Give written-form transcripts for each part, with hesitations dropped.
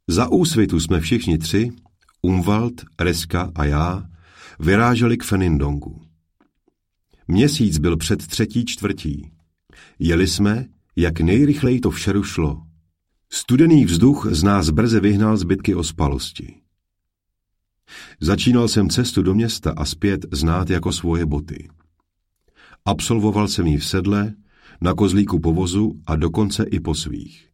Za úsvitu jsme všichni tři, Umwalt, Reska a já, vyráželi k Fenindongu. Měsíc byl před 3/4. Jeli jsme, jak nejrychleji to vše šlo. Studený vzduch z nás brzy vyhnal zbytky ospalosti. Začínal jsem cestu do města a zpět znát jako svoje boty. Absolvoval jsem ji v sedle, na kozlíku po vozu a dokonce i po svých.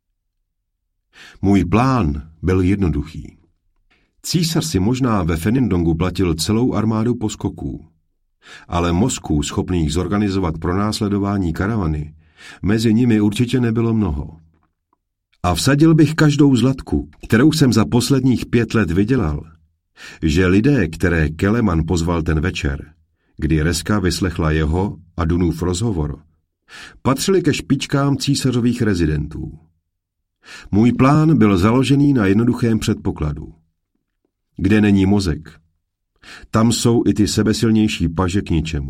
Můj plán byl jednoduchý. Císař si možná ve Fenindongu platil celou armádu poskoků, ale mozků schopných zorganizovat pronásledování karavany mezi nimi určitě nebylo mnoho. A vsadil bych každou zlatku, kterou jsem za posledních 5 let vydělal, že lidé, které Keleman pozval ten večer, kdy Reska vyslechla jeho a Dunův rozhovor, patřili ke špičkám císařových rezidentů. Můj plán byl založený na jednoduchém předpokladu. Kde není mozek, tam jsou i ty sebesilnější paže k ničemu.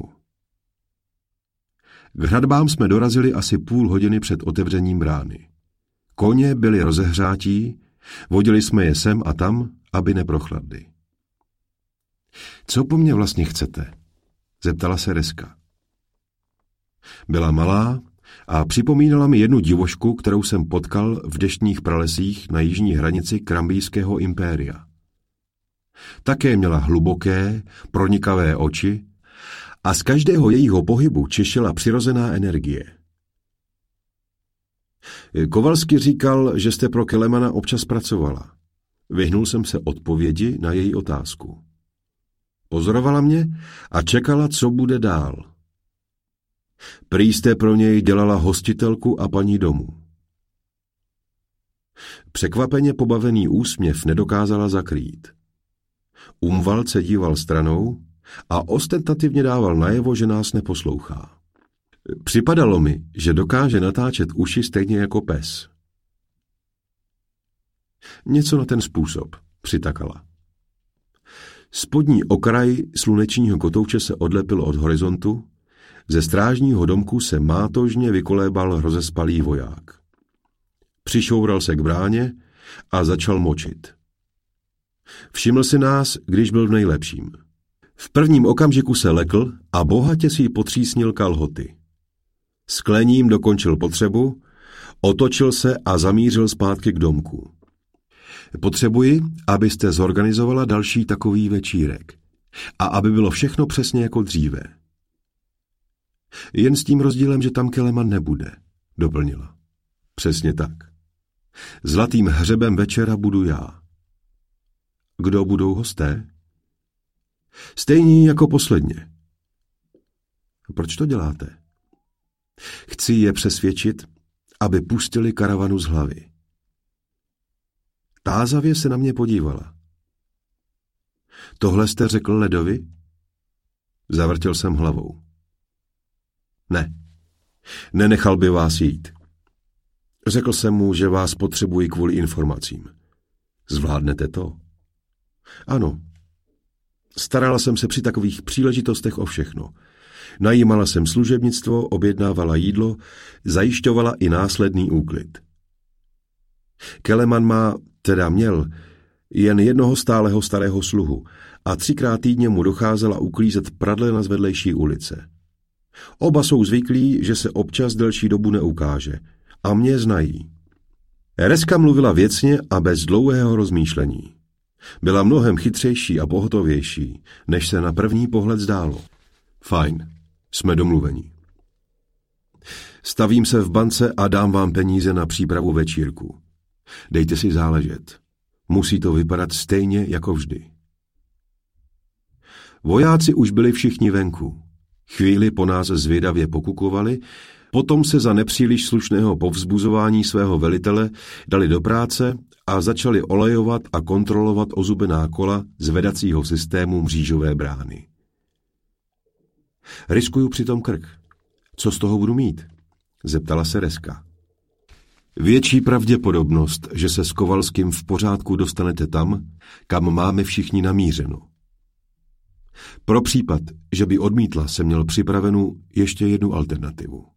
K hradbám jsme dorazili asi půl hodiny před otevřením brány. Koně byli rozehřátí, vodili jsme je sem a tam, aby neprochladli. Co po mně vlastně chcete? Zeptala se Reska. Byla malá a připomínala mi jednu divošku, kterou jsem potkal v deštných pralesích na jižní hranici Krambijského impéria. Také měla hluboké, pronikavé oči a z každého jejího pohybu češila přirozená energie. Kovalsky říkal, že jste pro Kelemana občas pracovala. Vyhnul jsem se odpovědi na její otázku. Pozorovala mě a čekala, co bude dál. Prý jste pro něj dělala hostitelku a paní domu. Překvapeně pobavený úsměv nedokázala zakrýt. Umwalt se díval stranou a ostentativně dával najevo, že nás neposlouchá. Připadalo mi, že dokáže natáčet uši stejně jako pes. Něco na ten způsob, přitakala. Spodní okraj slunečního kotouče se odlepil od horizontu, ze strážního domku se mátožně vykolébal rozespalý voják. Přišoural se k bráně a začal močit. Všiml si nás, když byl v nejlepším. V prvním okamžiku se lekl a bohatě si potřísnil kalhoty. Sklením dokončil potřebu, otočil se a zamířil zpátky k domku. Potřebuji, abyste zorganizovala další takový večírek a aby bylo všechno přesně jako dříve. Jen s tím rozdílem, že tam Keleman nebude, doplnila. Přesně tak. Zlatým hřebem večera budu já. Kdo budou hosté? Stejní jako posledně. Proč to děláte? Chci je přesvědčit, aby pustili karavanu z hlavy. Tázavě se na mě podívala. Tohle jste řekl Ledovi? Zavrtěl jsem hlavou. Ne, nenechal by vás jít. Řekl jsem mu, že vás potřebuji kvůli informacím. Zvládnete to? Ano. Starala jsem se při takových příležitostech o všechno. Najímala jsem služebnictvo, objednávala jídlo, zajišťovala i následný úklid. Keleman měl jen jednoho stálého starého sluhu a 3krát týdně mu docházela uklízet pradlena z vedlejší ulice. Oba jsou zvyklí, že se občas delší dobu neukáže a mě znají. Reska mluvila věcně a bez dlouhého rozmýšlení. Byla mnohem chytřejší a pohotovější, než se na první pohled zdálo. Fajn, jsme domluveni. Stavím se v bance a dám vám peníze na přípravu večírku. Dejte si záležet. Musí to vypadat stejně jako vždy. Vojáci už byli všichni venku. Chvíli po nás zvědavě pokukovali, potom se za nepříliš slušného povzbuzování svého velitele dali do práce a začali olejovat a kontrolovat ozubená kola zvedacího systému mřížové brány. Riskuju přitom krk. Co z toho budu mít? Zeptala se Reska. Větší pravděpodobnost, že se s Kovalským v pořádku dostanete tam, kam máme všichni namířeno. Pro případ, že by odmítla, jsem měl připravenou ještě jednu alternativu.